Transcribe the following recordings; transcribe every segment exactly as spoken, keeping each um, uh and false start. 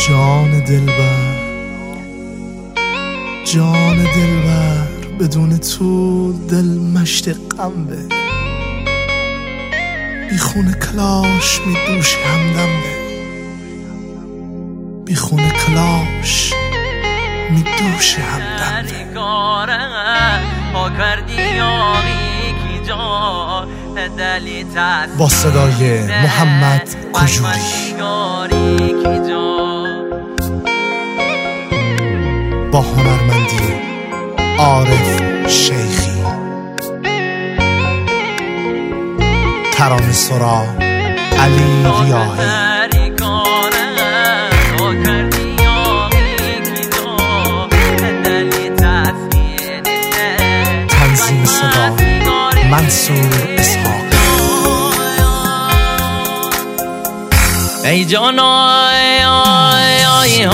جان دلبر، جان دلبر، بدون تو دل مشت غم به، بی خون کلاش می دوش همدم به، بی خون کلاش می دوش همدم به. با صدای محمد کجوری، با هنرمندی عارف شیخی، ترانه سرا علی ریاحی، تنظیم صدا منصور اسحاق. ای جان آی آی آی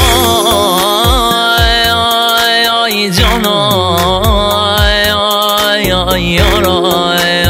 آی آی جان آی آی آی آی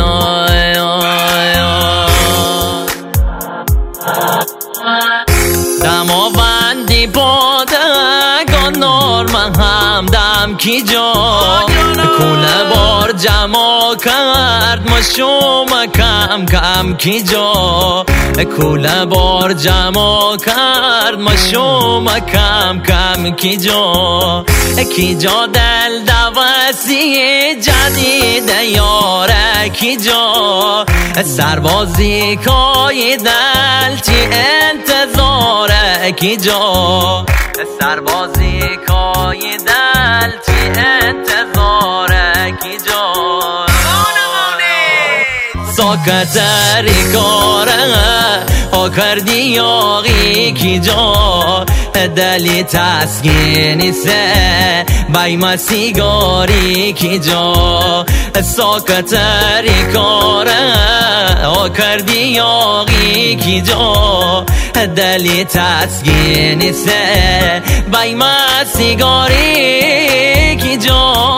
دماوندی پادگان نارمن همدم کی جا کوله بار جمع کرد ما شما کم کم کی جا کوله بار جمع کرد ما شما کم کم کی جا کی جا دل دوستی جدید یاره کی جا سربازی کای دل چی انتظاره کی جا سربازی کای دل چی انتظاره کی جا ساکتری کاره ها کردی یاغی کی جا دلی تسکینی سه بایم سیگاری کی جا ساکتری کاره ها کردی یاغی کی جا دلی تسکینی سه بایم سیگاری کی جا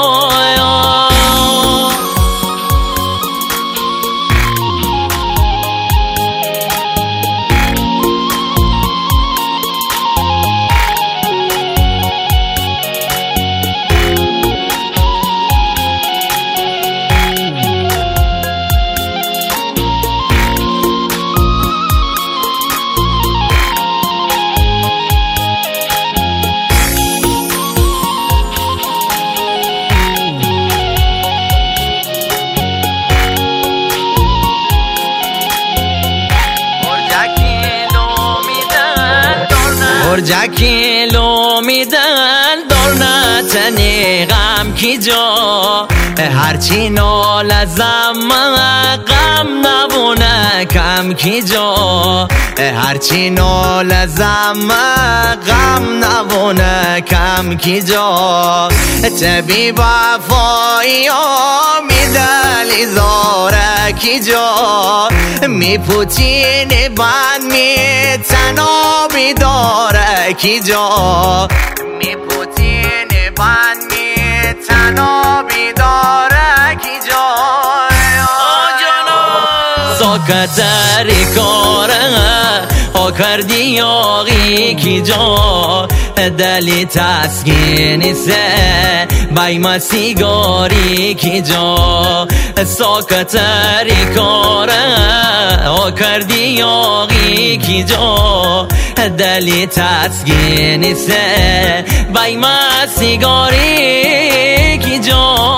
برجکی لو میدن دار نتنی غم کی جا هرچی نال ازم غم نبونه کم کی جا هرچی نال ازم غم نبونه کم کی جا تبی وفایی میدلی زاره کی جا میپوتینی بند میتنابی داره کی جا میپوتینی بند میتنابی داره کی جا ساکتری کاره ها کردی یاغی کی جا دلی تسکینی سه بایم سیگاری کی جا ساکتری کاره ها کردی یاغی کی جا دلی تسکینی سه بایم سیگاری کی جا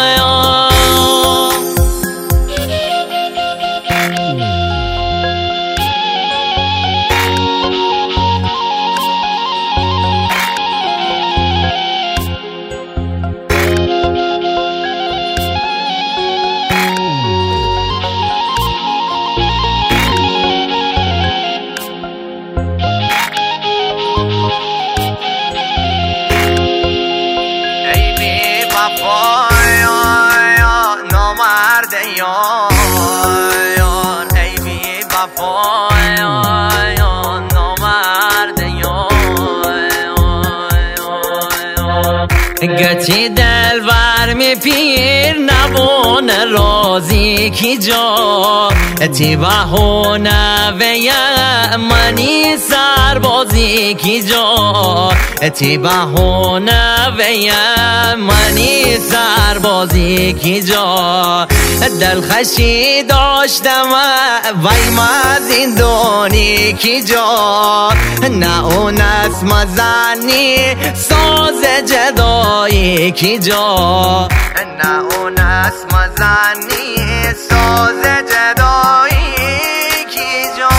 گتی دل ور می پیر نبون رازی کی جا تی بهونه و منی سر سربازی کی جا تی بهونه ویم منی سربازی کی جا دلخوشی داشتم وای ما زندانی کی جا نه اون است مزنی ساز جدایی کی جا نه اون است مزنی ساز جدایی کی جا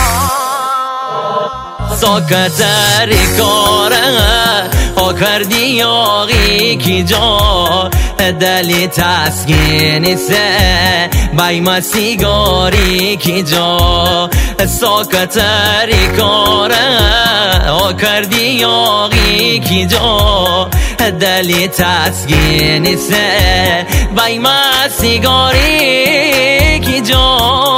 ساکتری کاره ها کردی یاغی کی جا دلی تسکینی سه بایم سیگاری کی جا ساکتری کاره ها کردی یاغی کی جا دلی تسکینی سه بایم سیگاری کی جا